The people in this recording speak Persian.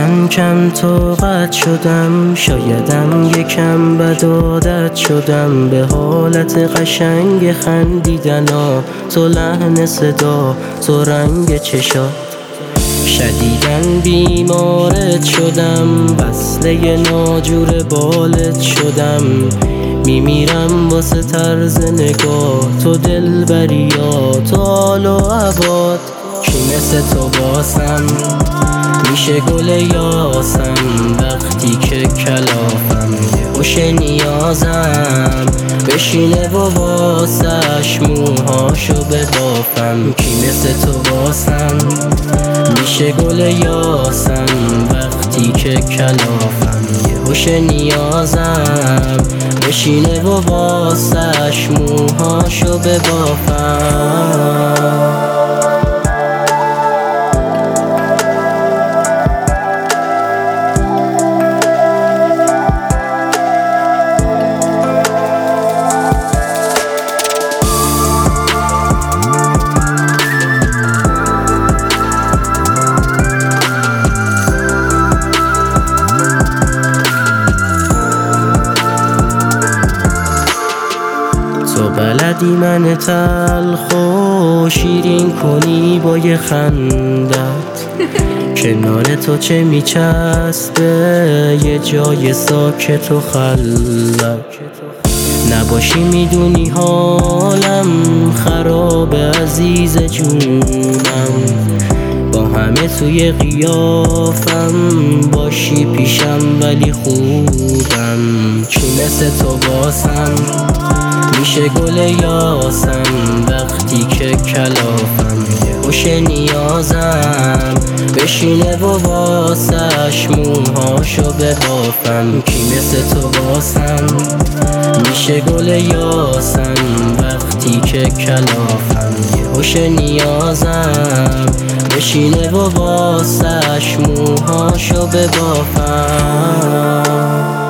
من کم طاقت شدم، شایدم یکم بد عادت شدم به حالت قشنگ خندیدنا، تو لحن صدا، تو رنگ چشات. شدیداً بیمارت شدم، وصله ناجور بالت شدم. میمیرم واسه طرز نگاه، تو دلبریات، تو حال و عباد. کی مثل تو باسم میشه گل یاسم، وقتی که کلافم خوش نیازم بشینه و واسش موهاشو ببافم. کی مثل تو باسم میشه گل یاسم، وقتی که کلافم خوش نیازم بشینه و واسش موهاشو ببافم. تو بلدی من تلخ و شیرین کنی با یه خندت، کنار تو چه میچسبه یه جای ساکت و خلوت. نباشی میدونی حالم خرابه عزیز جونم، با همه توی قیافم باشی پیشم ولی خوبم. کی مثل تو باسم میشه گل یاسم، وقتی که کلافم خوش نیازم بشینه و واسش موهاشو ببافم. کی مثل تو باسم میشه گل یاسم، وقتی که کلافم خوش نیازم بشینه و واسش موهاشو ببافم.